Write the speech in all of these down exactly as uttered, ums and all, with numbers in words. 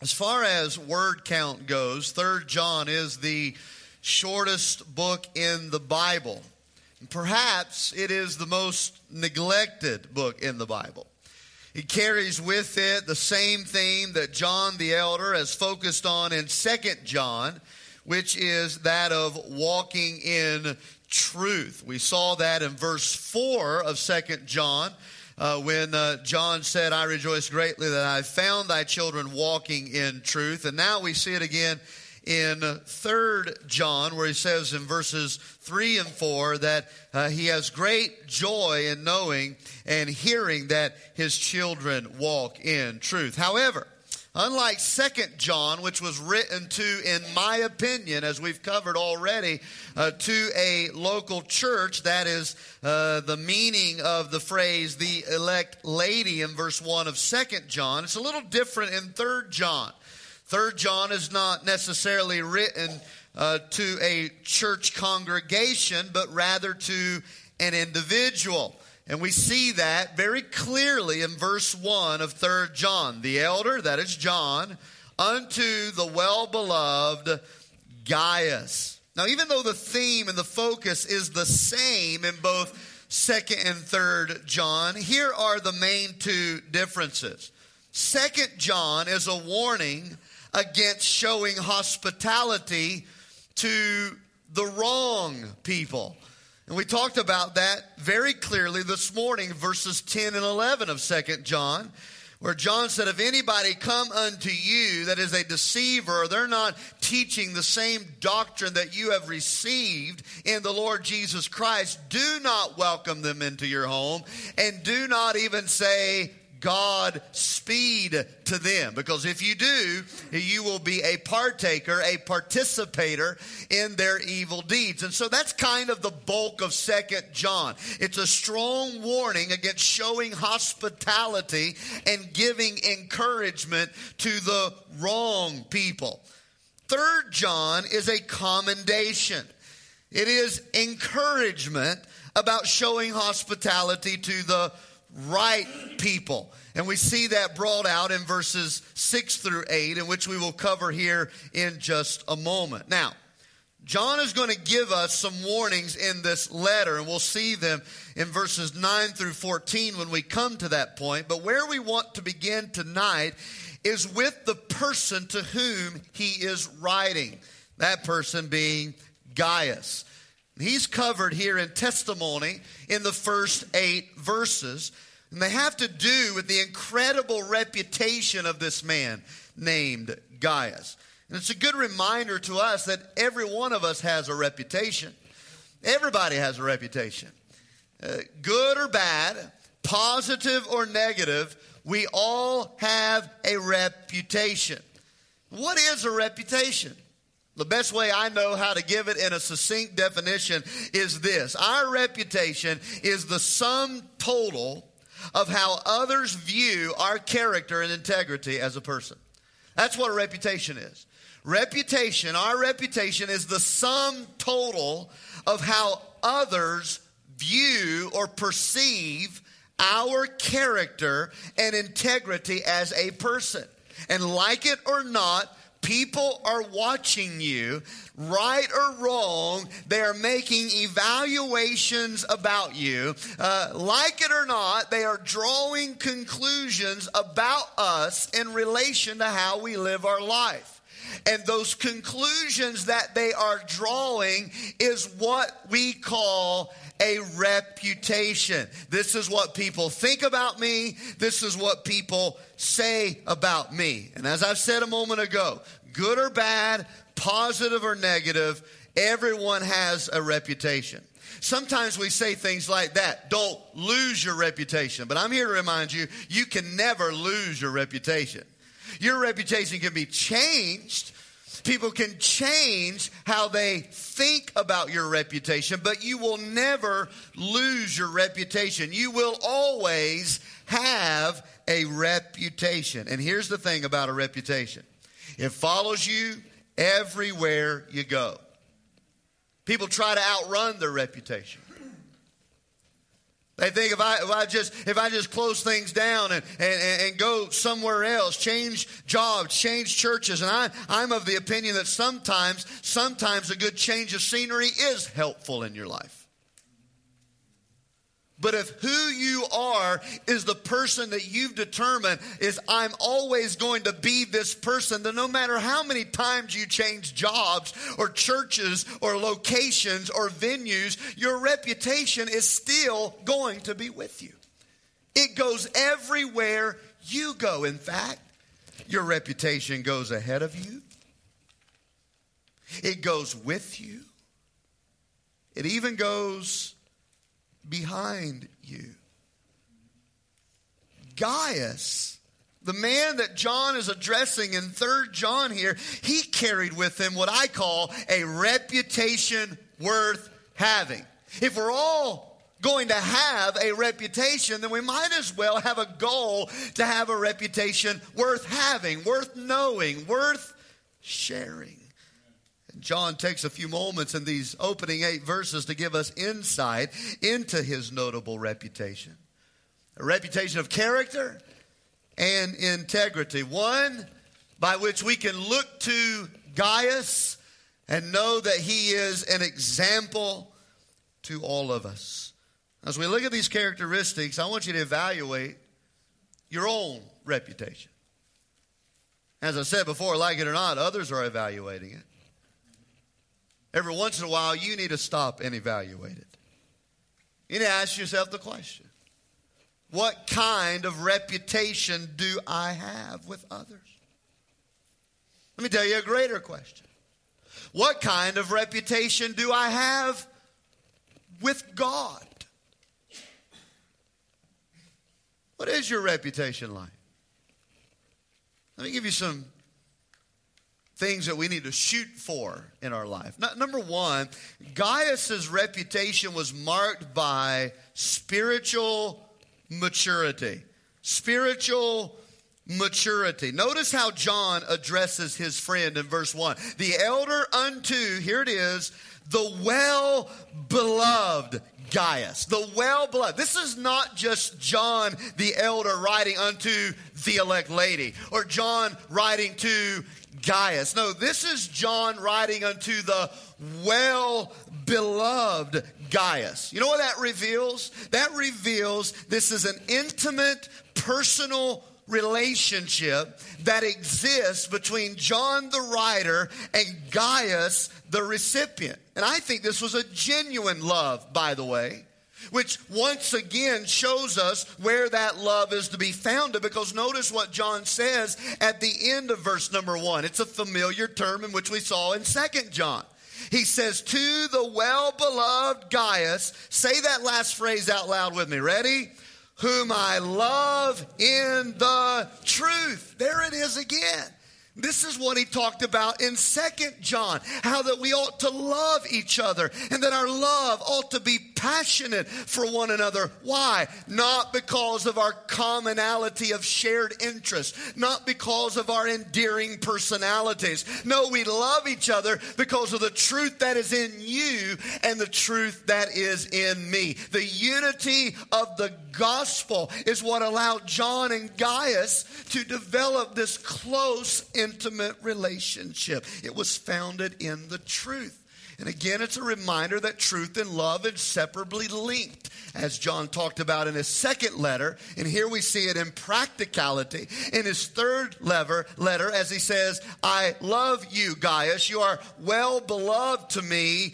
As far as word count goes, Third John is the shortest book in the Bible. Perhaps it is the most neglected book in the Bible. It carries with it the same theme that John the Elder has focused on in Second John, which is that of walking in truth. We saw that in verse four of Second John. Uh, when uh, John said, I rejoice greatly that I found thy children walking in truth. And now we see it again in Third John, where he says in verses three and four that uh, he has great joy in knowing and hearing that his children walk in truth. However, unlike Second John, which was written to, in my opinion, as we've covered already, uh, to a local church, that is uh, the meaning of the phrase, the elect lady in verse one of Second John. It's a little different in Third John. Third John is not necessarily written uh, to a church congregation, but rather to an individual. And we see that very clearly in verse one of Third John. The elder, that is John, unto the well-beloved Gaius. Now, even though the theme and the focus is the same in both Second and Third John, here are the main two differences. Second John is a warning against showing hospitality to the wrong people. And we talked about that very clearly this morning, verses ten and eleven of Second John, where John said, if anybody come unto you that is a deceiver, or they're not teaching the same doctrine that you have received in the Lord Jesus Christ, do not welcome them into your home, and do not even say, God speed to them. Because if you do, you will be a partaker, a participator in their evil deeds. And so that's kind of the bulk of Second John. It's a strong warning against showing hospitality and giving encouragement to the wrong people. Third John is a commendation. It is encouragement about showing hospitality to the right people. And we see that brought out in verses six through eight, in which we will cover here in just a moment. Now, John is going to give us some warnings in this letter, and we'll see them in verses nine through fourteen when we come to that point. But where we want to begin tonight is with the person to whom he is writing, that person being Gaius. He's covered here in testimony in the first eight verses. And they have to do with the incredible reputation of this man named Gaius. And it's a good reminder to us that every one of us has a reputation. Everybody has a reputation. Uh, good or bad, positive or negative, we all have a reputation. What is a reputation? The best way I know how to give it in a succinct definition is this. Our reputation is the sum total of how others view our character and integrity as a person. That's what a reputation is. Reputation, our reputation is the sum total of how others view or perceive our character and integrity as a person. And like it or not, people are watching you, right or wrong. They are making evaluations about you. Uh, like it or not, they are drawing conclusions about us in relation to how we live our life. And those conclusions that they are drawing is what we call a reputation. This is what people think about me. This is what people say about me. And as I've said a moment ago, good or bad, positive or negative, everyone has a reputation. Sometimes we say things like that, don't lose your reputation. But I'm here to remind you, you can never lose your reputation. Your reputation can be changed. People can change how they think about your reputation, but you will never lose your reputation. You will always have a reputation. And here's the thing about a reputation. It follows you everywhere you go. People try to outrun their reputation. They think if I if I just if I just close things down and, and, and go somewhere else, change jobs, change churches, and I I'm of the opinion that sometimes sometimes a good change of scenery is helpful in your life. But if who you are is the person that you've determined is I'm always going to be this person, then no matter how many times you change jobs or churches or locations or venues, your reputation is still going to be with you. It goes everywhere you go. In fact, your reputation goes ahead of you. It goes with you. It even goes behind you. Gaius, the man that John is addressing in Third John here, he carried with him what I call a reputation worth having. If we're all going to have a reputation, then we might as well have a goal to have a reputation worth having, worth knowing, worth sharing. John takes a few moments in these opening eight verses to give us insight into his notable reputation. A reputation of character and integrity. One by which we can look to Gaius and know that he is an example to all of us. As we look at these characteristics, I want you to evaluate your own reputation. As I said before, like it or not, others are evaluating it. Every once in a while, you need to stop and evaluate it. You need to ask yourself the question, what kind of reputation do I have with others? Let me tell you a greater question. What kind of reputation do I have with God? What is your reputation like? Let me give you some things that we need to shoot for in our life. Number one, Gaius' reputation was marked by spiritual maturity. Spiritual maturity. Notice how John addresses his friend in verse one. The elder unto, here it is, the well-beloved Gaius. The well-beloved. This is not just John the elder writing unto the elect lady, or John writing to Gaius. No, this is John writing unto the well-beloved Gaius. You know what that reveals? That reveals this is an intimate, personal relationship that exists between John the writer and Gaius the recipient. And I think this was a genuine love, by the way, which once again shows us where that love is to be founded, because notice what John says at the end of verse number one. It's a familiar term in which we saw in Second John. He says, to the well-beloved Gaius, say that last phrase out loud with me. Ready? Whom I love in the truth. There it is again. This is what he talked about in Second John, how that we ought to love each other and that our love ought to be passionate for one another. Why? Not because of our commonality of shared interest, not because of our endearing personalities. No, we love each other because of the truth that is in you and the truth that is in me. The unity of the gospel is what allowed John and Gaius to develop this close, intimate relationship. It was founded in the truth. And again, it's a reminder that truth and love are inseparably linked, as John talked about in his second letter. And here we see it in practicality in his third letter, letter as he says, I love you, Gaius. You are well beloved to me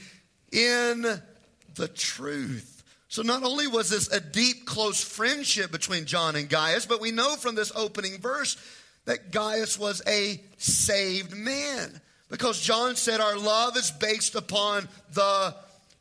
in the truth. So not only was this a deep, close friendship between John and Gaius, but we know from this opening verse that Gaius was a saved man. Because John said our love is based upon the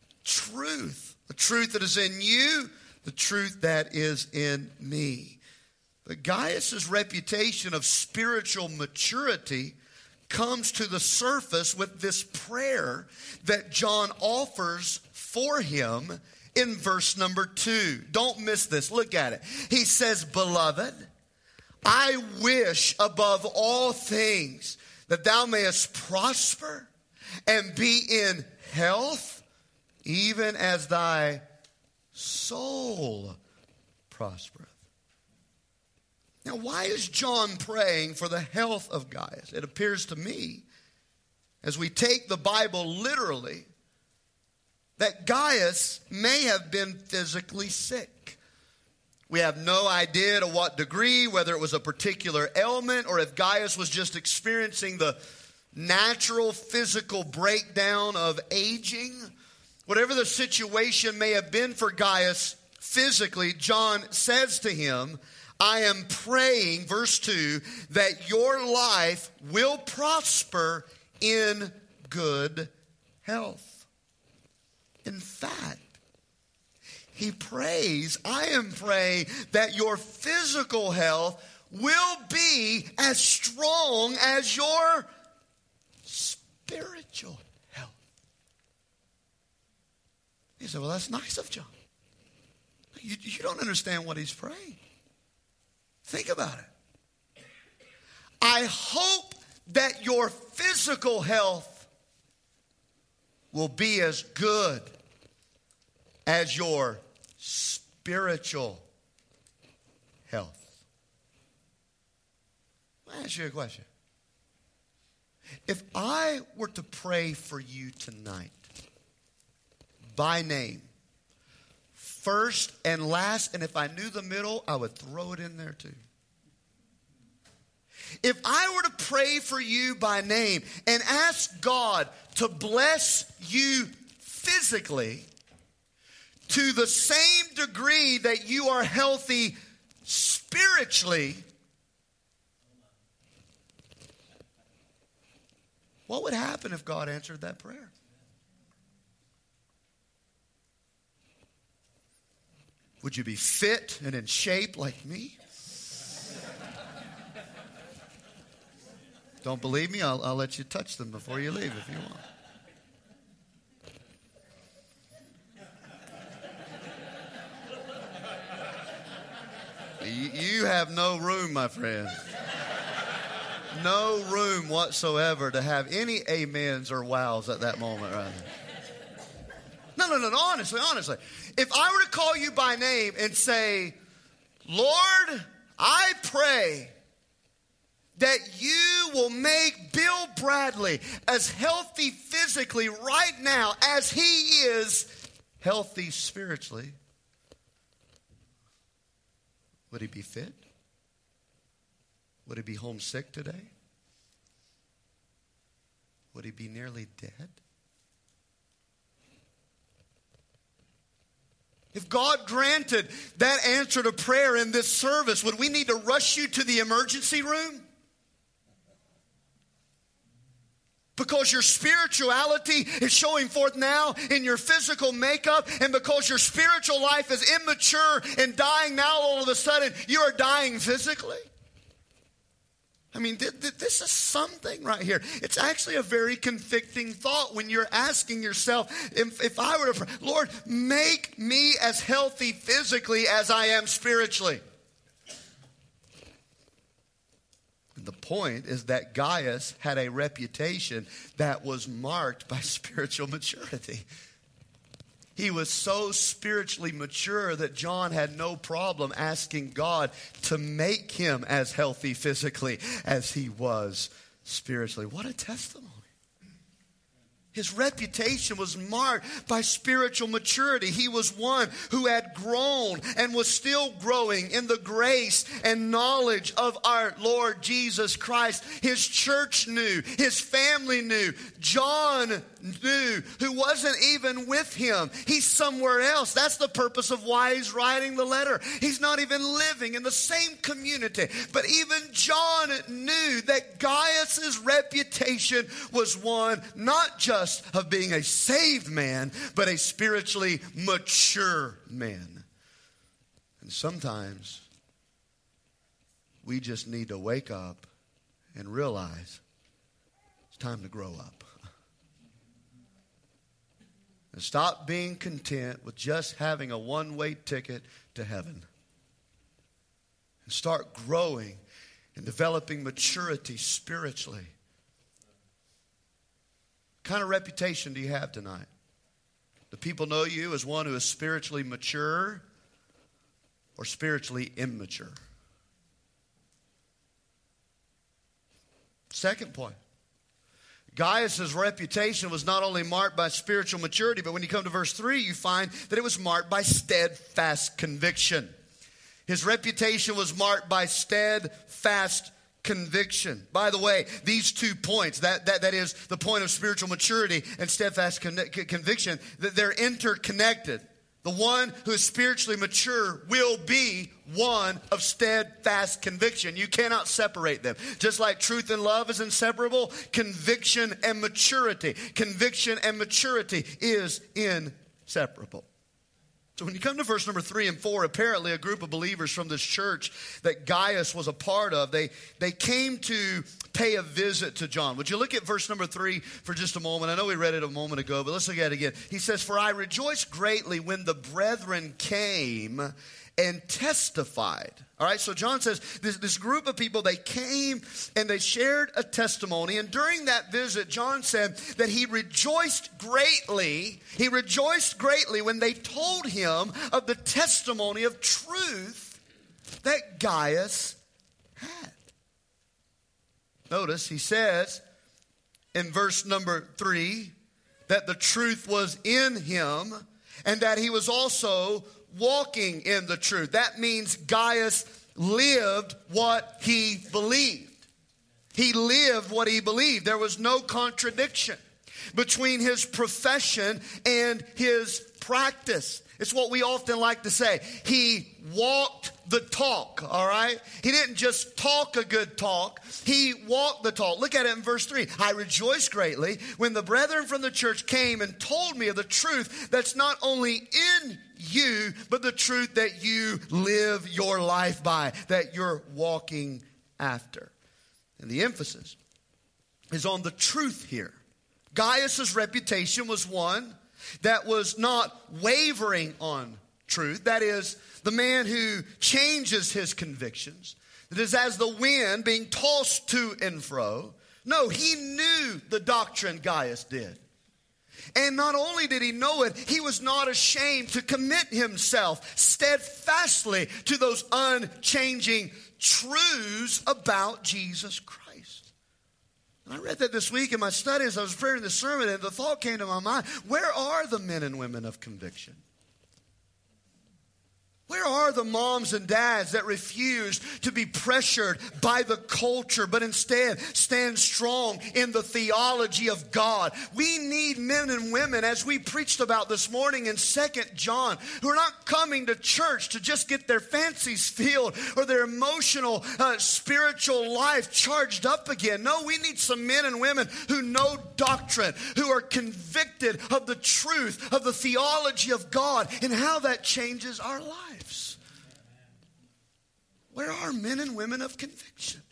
truth. The truth that is in you, the truth that is in me. But Gaius' reputation of spiritual maturity comes to the surface with this prayer that John offers for him in verse number two. Don't miss this. Look at it. He says, beloved, I wish above all things that thou mayest prosper and be in health, even as thy soul prospereth. Now, why is John praying for the health of Gaius? It appears to me, as we take the Bible literally, that Gaius may have been physically sick. We have no idea to what degree, whether it was a particular ailment or if Gaius was just experiencing the natural physical breakdown of aging. Whatever the situation may have been for Gaius physically, John says to him, I am praying, verse two, that your life will prosper in good health. In fact, he prays, I am praying that your physical health will be as strong as your spiritual health. He said, well, that's nice of John. You, you don't understand what he's praying. Think about it. I hope that your physical health will be as good as your spiritual health. Let me ask you a question. If I were to pray for you tonight, by name, first and last, and if I knew the middle, I would throw it in there too. If I were to pray for you by name and ask God to bless you physically to the same degree that you are healthy spiritually, what would happen if God answered that prayer? Would you be fit and in shape like me? Don't believe me? I'll, I'll let you touch them before you leave if you want. You, you have no room, my friend. No room whatsoever to have any amens or wows at that moment right there. No, no, no, no, honestly, honestly. If I were to call you by name and say, Lord, I pray that you will make Bill Bradley as healthy physically right now as he is healthy spiritually, would he be fit? Would he be homesick today? Would he be nearly dead? If God granted that answer to prayer in this service, would we need to rush you to the emergency room? Because your spirituality is showing forth now in your physical makeup, and because your spiritual life is immature and dying now, all of a sudden you are dying physically? I mean, th- th- this is something right here. It's actually a very convicting thought when you're asking yourself, if, if I were to pray, Lord, make me as healthy physically as I am spiritually. And the point is that Gaius had a reputation that was marked by spiritual maturity. He was so spiritually mature that John had no problem asking God to make him as healthy physically as he was spiritually. What a testimony. His reputation was marked by spiritual maturity. He was one who had grown and was still growing in the grace and knowledge of our Lord Jesus Christ. His church knew. His family knew. John knew, who wasn't even with him. He's somewhere else. That's the purpose of why he's writing the letter. He's not even living in the same community. But even John knew that Gaius's reputation was one not just of being a saved man, but a spiritually mature man. And sometimes we just need to wake up and realize it's time to grow up. And stop being content with just having a one-way ticket to heaven. And start growing and developing maturity spiritually. What kind of reputation do you have tonight? Do people know you as one who is spiritually mature or spiritually immature? Second point. Gaius' reputation was not only marked by spiritual maturity, but when you come to verse three, you find that it was marked by steadfast conviction. His reputation was marked by steadfast conviction. By the way, these two points, that, that, that is the point of spiritual maturity and steadfast con- conviction, that they're interconnected. The one who is spiritually mature will be one of steadfast conviction. You cannot separate them. Just like truth and love is inseparable, conviction and maturity. Conviction and maturity is inseparable. So when you come to verse number three and four, apparently a group of believers from this church that Gaius was a part of, they, they came to pay a visit to John. Would you look at verse number three for just a moment? I know we read it a moment ago, but let's look at it again. He says, "For I rejoiced greatly when the brethren came and testified." All right, so John says this, this group of people, they came and they shared a testimony. And during that visit, John said that he rejoiced greatly. He rejoiced greatly when they told him of the testimony of truth that Gaius had. Notice he says in verse number three that the truth was in him and that he was also walking in the truth. That means Gaius lived what he believed. He lived what he believed. There was no contradiction between his profession and his practice. It's what we often like to say. He walked the talk, all right? He didn't just talk a good talk. He walked the talk. Look at it in verse three. "I rejoiced greatly when the brethren from the church came and told me of the truth that's not only in you, but the truth that you live your life by, that you're walking after." And the emphasis is on the truth here. Gaius' reputation was one that was not wavering on truth. That is, the man who changes his convictions. That is as the wind being tossed to and fro. No, he knew the doctrine, Gaius did. And not only did he know it, he was not ashamed to commit himself steadfastly to those unchanging truths about Jesus Christ. And I read that this week in my studies. I was preparing the sermon, and the thought came to my mind, where are the men and women of conviction? Where are the moms and dads that refuse to be pressured by the culture, but instead stand strong in the theology of God? We need men and women, as we preached about this morning in Second John, who are not coming to church to just get their fancies filled or their emotional, uh, spiritual life charged up again. No, we need some men and women who know doctrine, who are convicted of the truth of the theology of God and how that changes our lives. Where are men and women of conviction?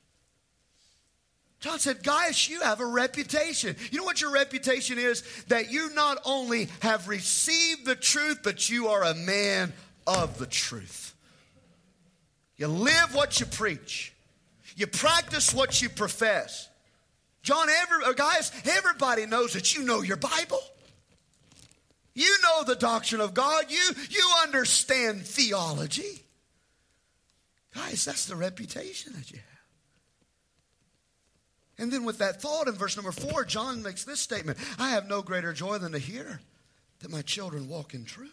John said, Gaius, you have a reputation. You know what your reputation is? That you not only have received the truth, but you are a man of the truth. You live what you preach. You practice what you profess. John, every, Gaius, everybody knows that you know your Bible. You know the doctrine of God. You, you understand theology. Guys, that's the reputation that you have. And then with that thought in verse number four, John makes this statement. I have no greater joy than to hear that my children walk in truth.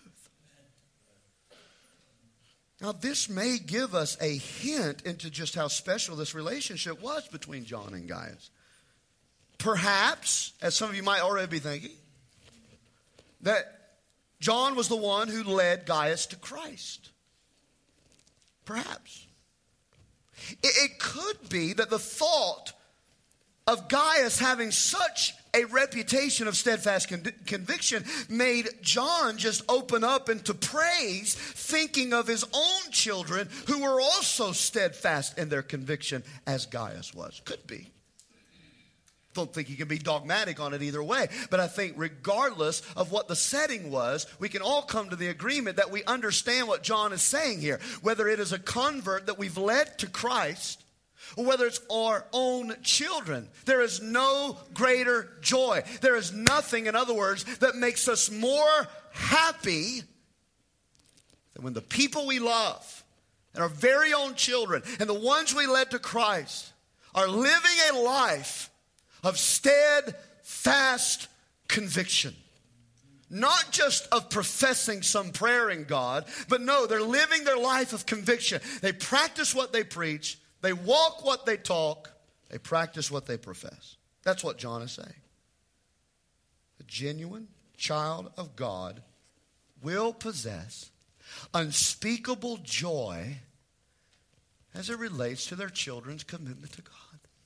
Now, this may give us a hint into just how special this relationship was between John and Gaius. Perhaps, as some of you might already be thinking, that John was the one who led Gaius to Christ. Perhaps. It, it could be that the thought of Gaius having such a reputation of steadfast con- conviction made John just open up into praise, thinking of his own children who were also steadfast in their conviction as Gaius was. Could be. Don't think you can be dogmatic on it either way. But I think regardless of what the setting was, we can all come to the agreement that we understand what John is saying here. Whether it is a convert that we've led to Christ, or whether it's our own children, there is no greater joy. There is nothing, in other words, that makes us more happy than when the people we love and our very own children and the ones we led to Christ are living a life of steadfast conviction. Not just of professing some prayer in God, but no, they're living their life of conviction. They practice what they preach. They walk what they talk. They practice what they profess. That's what John is saying. A genuine child of God will possess unspeakable joy as it relates to their children's commitment to God.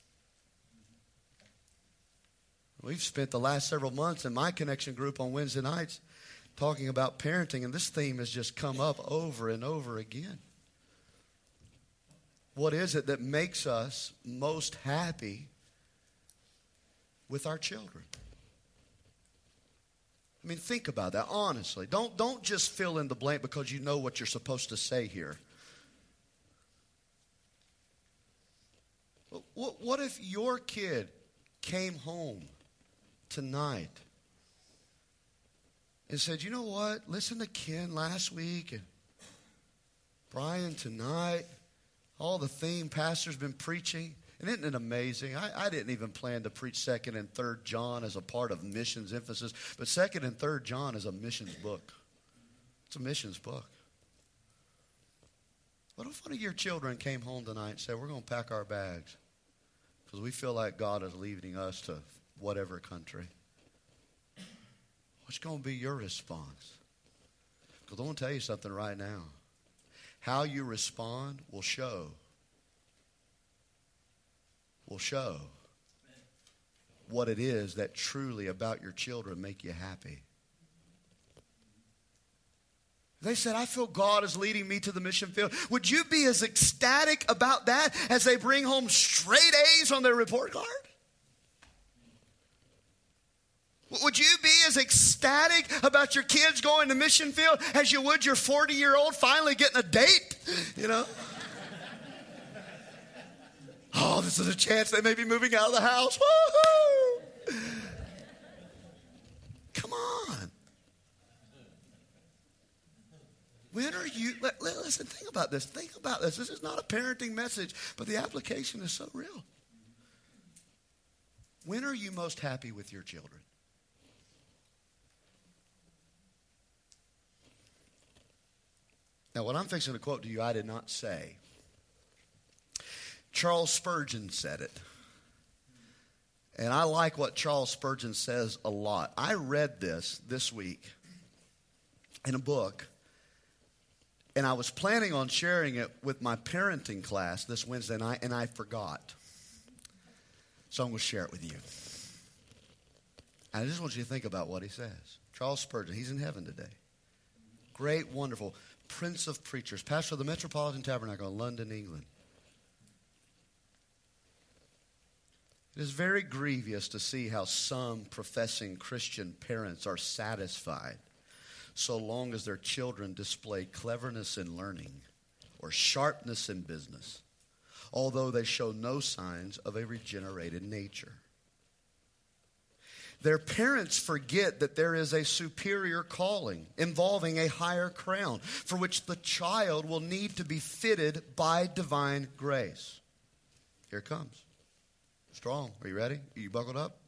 We've spent the last several months in my connection group on Wednesday nights talking about parenting, and this theme has just come up over and over again. What is it that makes us most happy with our children? I mean, think about that, honestly. Don't, don't just fill in the blank because you know what you're supposed to say here. What, what if your kid came home tonight and said, you know what, listen to Ken last week and Brian tonight, all the theme pastor's been preaching, and isn't it amazing? I, I didn't even plan to preach second and third John as a part of missions emphasis, but second and third John is a missions book. It's a missions book. What if one of your children came home tonight and said, we're going to pack our bags because we feel like God is leading us to whatever country? What's going to be your response? Because I want to tell you something right now. How you respond will show. Will show what it is that truly about your children make you happy. They said, I feel God is leading me to the mission field. Would you be as ecstatic about that as they bring home straight A's on their report card? Would you be as ecstatic about your kids going to mission field as you would your forty-year-old finally getting a date? You know? Oh, this is a chance they may be moving out of the house. Woo-hoo! Come on. When are you, listen, think about this. Think about this. This is not a parenting message, but the application is so real. When are you most happy with your children? Now, what I'm fixing to quote to you, I did not say. Charles Spurgeon said it. And I like what Charles Spurgeon says a lot. I read this this week in a book, and I was planning on sharing it with my parenting class this Wednesday night, and I forgot. So I'm going to share it with you. And I just want you to think about what he says. Charles Spurgeon, he's in heaven today. Great, wonderful Prince of Preachers, pastor of the Metropolitan Tabernacle in London, England. It is very grievous to see how some professing Christian parents are satisfied so long as their children display cleverness in learning or sharpness in business, although they show no signs of a regenerated nature. Their parents forget that there is a superior calling involving a higher crown for which the child will need to be fitted by divine grace. Here it comes. Strong. Are you ready? Are you buckled up?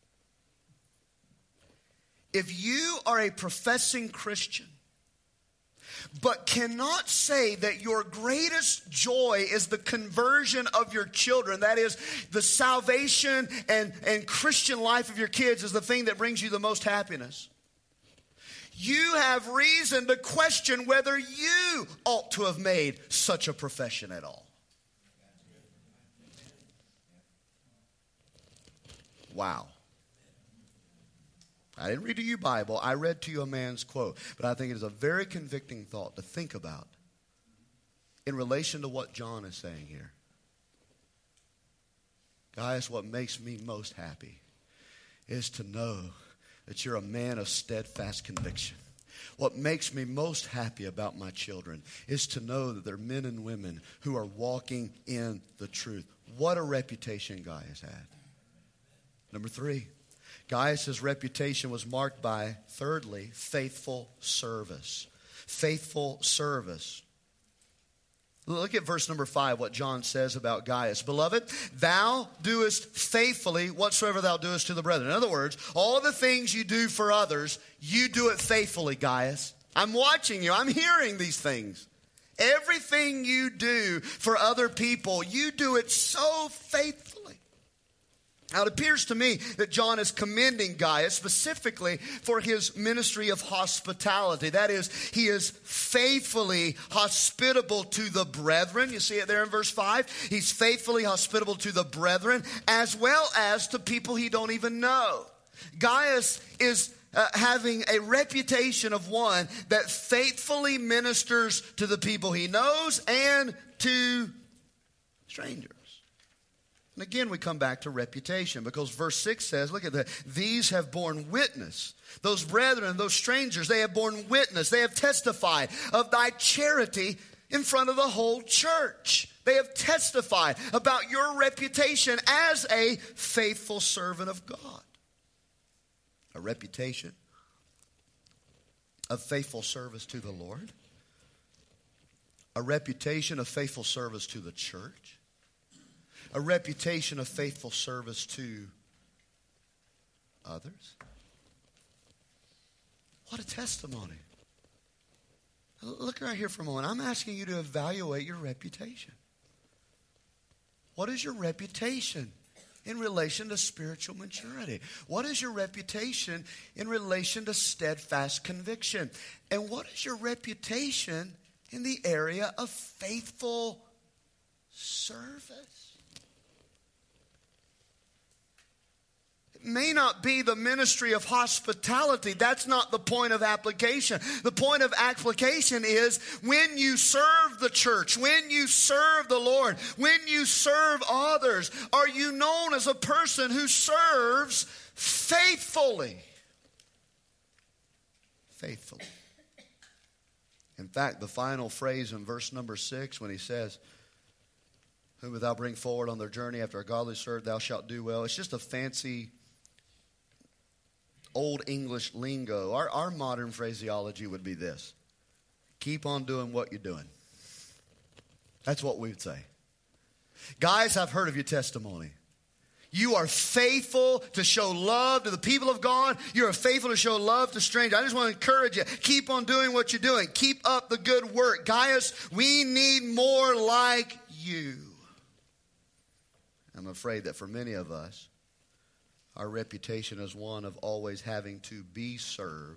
If you are a professing Christian, but cannot say that your greatest joy is the conversion of your children, that is, the salvation and, and Christian life of your kids is the thing that brings you the most happiness, you have reason to question whether you ought to have made such a profession at all. Wow. I didn't read to you Bible. I read to you a man's quote. But I think it is a very convicting thought to think about in relation to what John is saying here. Guys, what makes me most happy is to know that you're a man of steadfast conviction. What makes me most happy about my children is to know that they're men and women who are walking in the truth. What a reputation Gaius had. Number three, Gaius' reputation was marked by, thirdly, faithful service. Faithful service. Look at verse number five, what John says about Gaius. Beloved, thou doest faithfully whatsoever thou doest to the brethren. In other words, all the things you do for others, you do it faithfully, Gaius. I'm watching you. I'm hearing these things. Everything you do for other people, you do it so faithfully. Now, it appears to me that John is commending Gaius specifically for his ministry of hospitality. That is, he is faithfully hospitable to the brethren. You see it there in verse five. He's faithfully hospitable to the brethren as well as to people he don't even know. Gaius is uh, having a reputation of one that faithfully ministers to the people he knows and to strangers. And again, we come back to reputation because verse six says, look at that. These have borne witness. Those brethren, those strangers, they have borne witness. They have testified of thy charity in front of the whole church. They have testified about your reputation as a faithful servant of God. A reputation of faithful service to the Lord. A reputation of faithful service to the church. A reputation of faithful service to others. What a testimony. Look right here for a moment. I'm asking you to evaluate your reputation. What is your reputation in relation to spiritual maturity? What is your reputation in relation to steadfast conviction? And what is your reputation in the area of faithful service? May not be the ministry of hospitality. That's not the point of application. The point of application is when you serve the church, when you serve the Lord, when you serve others, are you known as a person who serves faithfully? Faithfully. In fact, the final phrase in verse number six when he says, whom thou bring forward on their journey after a godly servant, thou shalt do well. It's just a fancy Old English lingo. Our, our modern phraseology would be this. Keep on doing what you're doing. That's what we would say. Guys, I've heard of your testimony. You are faithful to show love to the people of God. You are faithful to show love to strangers. I just want to encourage you. Keep on doing what you're doing. Keep up the good work. Gaius, we need more like you. I'm afraid that for many of us, our reputation is one of always having to be served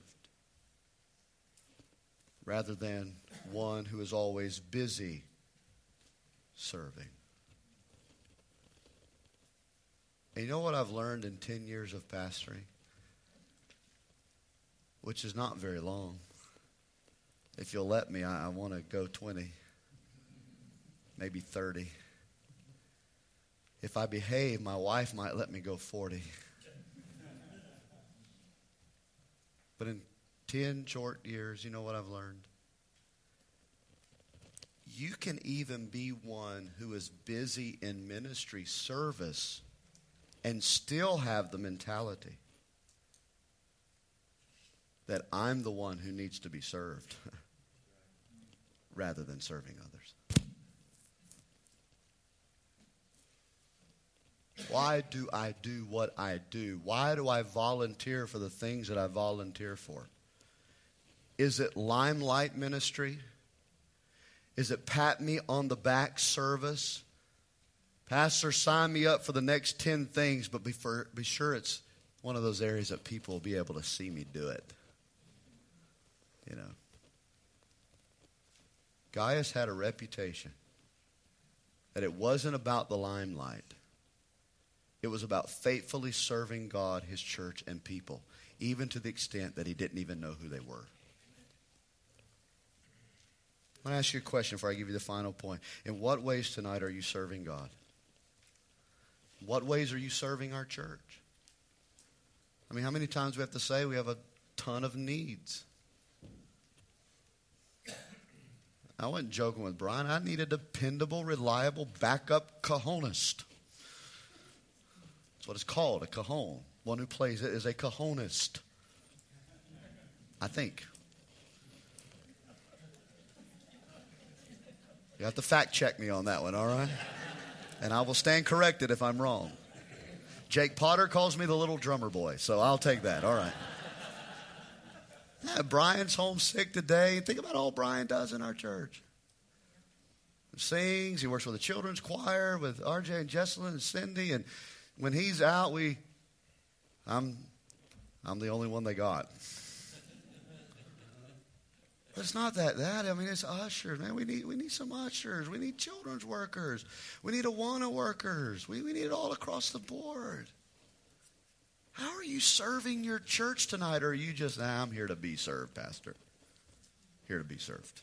rather than one who is always busy serving. And you know what I've learned in ten years of pastoring? Which is not very long. If you'll let me, I, I want to go twenty, maybe thirty. If I behave, my wife might let me go forty. But in ten short years, you know what I've learned? You can even be one who is busy in ministry service and still have the mentality that I'm the one who needs to be served rather than serving others. Why do I do what I do? Why do I volunteer for the things that I volunteer for? Is it limelight ministry? Is it pat me on the back service? Pastor, sign me up for the next ten things, but be, for, be sure it's one of those areas that people will be able to see me do it. You know. Gaius had a reputation that it wasn't about the limelight. It was about faithfully serving God, his church, and people, even to the extent that he didn't even know who they were. I want to ask you a question before I give you the final point. In what ways tonight are you serving God? What ways are you serving our church? I mean, how many times do we have to say we have a ton of needs? I wasn't joking with Brian. I need a dependable, reliable, backup cajonist. That's what it's called, a cajon. One who plays it is a cajonist. I think. You have to fact check me on that one, all right? And I will stand corrected if I'm wrong. Jake Potter calls me the little drummer boy, so I'll take that, all right. Yeah, Brian's homesick today. Think about all Brian does in our church. He sings, he works with the children's choir, with R J and Jesselyn and Cindy, and when he's out, we, I'm, I'm the only one they got. But it's not that, that. I mean, it's ushers, man. We need, we need some ushers. We need children's workers. We need Awana workers. We, we need it all across the board. How are you serving your church tonight? Or are you just, nah, I'm here to be served, Pastor. Here to be served.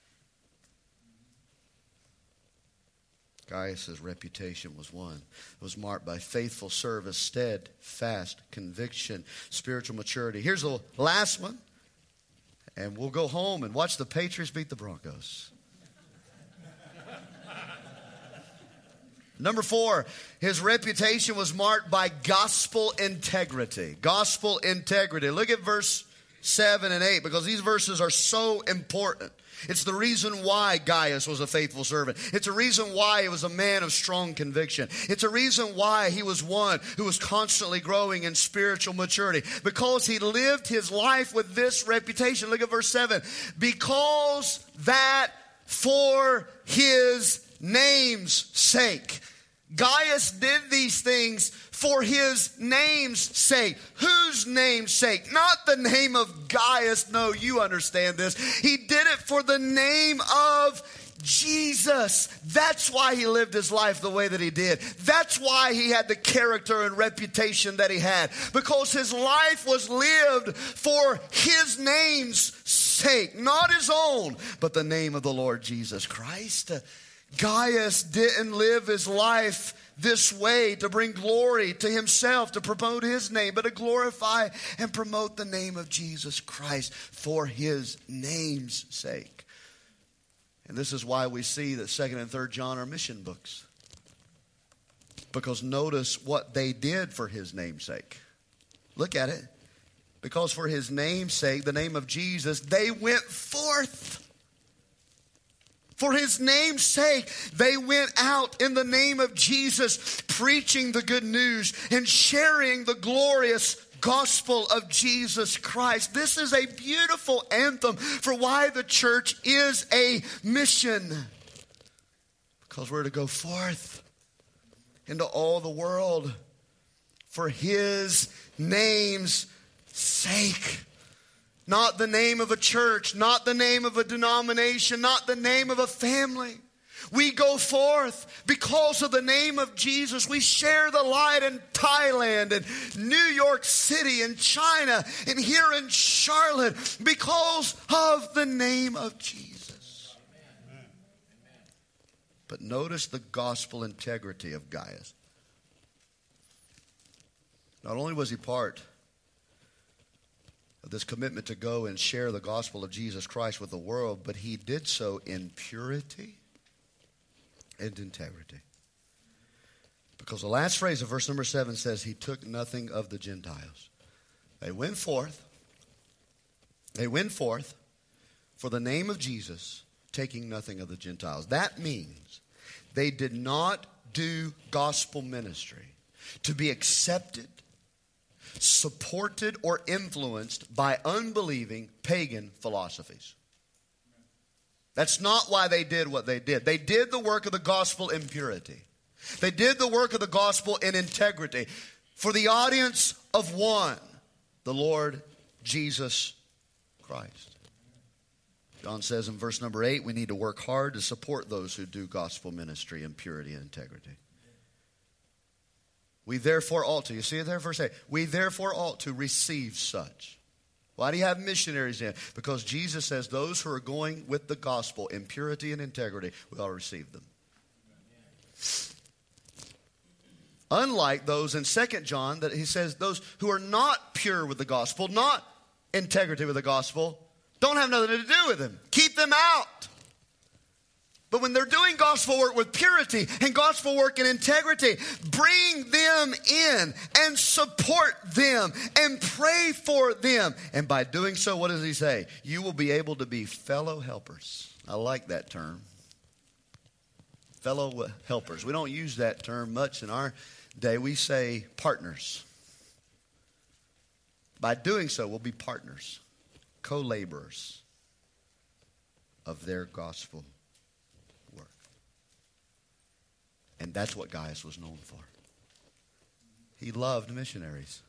Gaius' reputation was one. It was marked by faithful service, steadfast conviction, spiritual maturity. Here's the last one. And we'll go home and watch the Patriots beat the Broncos. Number four, his reputation was marked by gospel integrity. Gospel integrity. Look at verse seven and eight, because these verses are so important. It's the reason why Gaius was a faithful servant. It's a reason why he was a man of strong conviction. It's a reason why he was one who was constantly growing in spiritual maturity. Because he lived his life with this reputation. Look at verse seven. Because that for his name's sake. Gaius did these things for his name's sake. Whose name's sake? Not the name of Gaius. No, you understand this. He did it for the name of Jesus. That's why he lived his life the way that he did. That's why he had the character and reputation that he had. Because his life was lived for his name's sake. Not his own, but the name of the Lord Jesus Christ. Gaius didn't live his life this way to bring glory to himself, to promote his name, but to glorify and promote the name of Jesus Christ for his name's sake. And this is why we see that Second and Third John are mission books. Because notice what they did for his name's sake. Look at it. Because for his name's sake, the name of Jesus, they went forth. For his name's sake, they went out in the name of Jesus, preaching the good news and sharing the glorious gospel of Jesus Christ. This is a beautiful anthem for why the church is a mission. Because we're to go forth into all the world for his name's sake. Not the name of a church, not the name of a denomination, not the name of a family. We go forth because of the name of Jesus. We share the light in Thailand and New York City and China and here in Charlotte because of the name of Jesus. Amen. But notice the gospel integrity of Gaius. Not only was he part of this commitment to go and share the gospel of Jesus Christ with the world, but he did so in purity and integrity. Because the last phrase of verse number seven says, he took nothing of the Gentiles. They went forth, they went forth for the name of Jesus, taking nothing of the Gentiles. That means they did not do gospel ministry to be accepted, supported, or influenced by unbelieving pagan philosophies. That's not why they did what they did. They did the work of the gospel in purity. They did the work of the gospel in integrity for the audience of one, the Lord Jesus Christ. John says in verse number eight, we need to work hard to support those who do gospel ministry in purity and integrity. We therefore ought to, you see it there, verse eight. We therefore ought to receive such. Why do you have missionaries in? Because Jesus says those who are going with the gospel in purity and integrity, we ought to receive them. Unlike those in Second John, that he says those who are not pure with the gospel, not integrity with the gospel, don't have nothing to do with them. Keep them out. But when they're doing gospel work with purity and gospel work in integrity, bring them in and support them and pray for them. And by doing so, what does he say? You will be able to be fellow helpers. I like that term. Fellow helpers. We don't use that term much in our day. We say partners. By doing so, we'll be partners, co-laborers of their gospel work. And that's what Gaius was known for. He loved missionaries.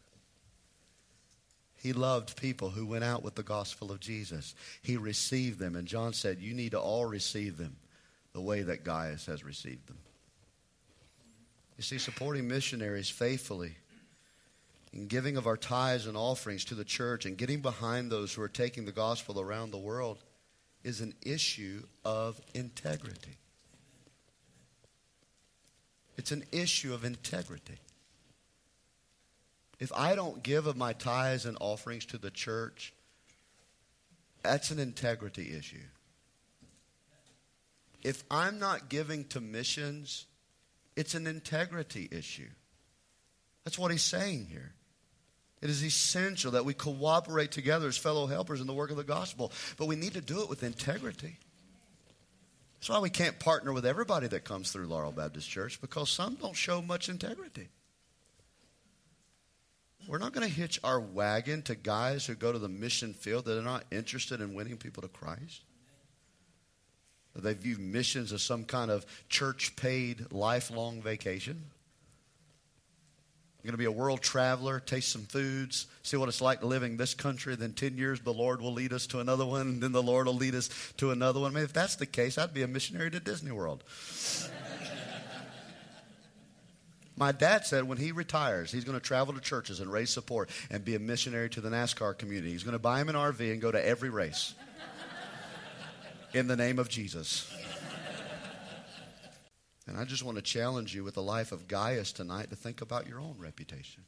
He loved people who went out with the gospel of Jesus. He received them. And John said, you need to all receive them the way that Gaius has received them. You see, supporting missionaries faithfully and giving of our tithes and offerings to the church and getting behind those who are taking the gospel around the world is an issue of integrity. It's an issue of integrity. If I don't give of my tithes and offerings to the church, that's an integrity issue. If I'm not giving to missions, it's an integrity issue. That's what he's saying here. It is essential that we cooperate together as fellow helpers in the work of the gospel. But we need to do it with integrity. That's why we can't partner with everybody that comes through Laurel Baptist Church, because some don't show much integrity. We're not going to hitch our wagon to guys who go to the mission field that are not interested in winning people to Christ. They view missions as some kind of church-paid, lifelong vacation. You're going to be a world traveler, taste some foods, see what it's like to live in this country. Then ten years, the Lord will lead us to another one. And then the Lord will lead us to another one. I mean, if that's the case, I'd be a missionary to Disney World. My dad said when he retires, he's going to travel to churches and raise support and be a missionary to the NASCAR community. He's going to buy him an R V and go to every race. In the name of Jesus. And I just want to challenge you with the life of Gaius tonight to think about your own reputation.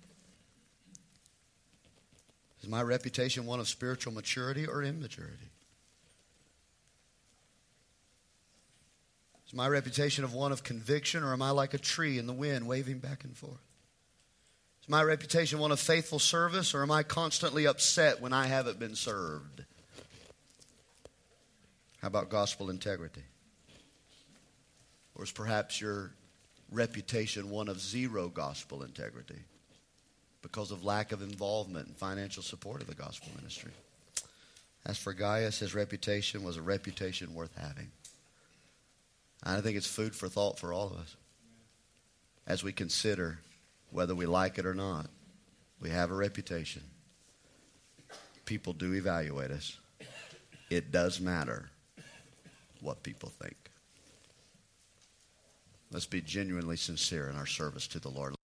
Is my reputation one of spiritual maturity or immaturity? Is my reputation of one of conviction, or am I like a tree in the wind waving back and forth? Is my reputation one of faithful service, or am I constantly upset when I haven't been served? How about gospel integrity? Or is perhaps your reputation one of zero gospel integrity because of lack of involvement and financial support of the gospel ministry? As for Gaius, his reputation was a reputation worth having. And I think it's food for thought for all of us as we consider whether we like it or not. We have a reputation. People do evaluate us. It does matter what people think. Let's be genuinely sincere in our service to the Lord.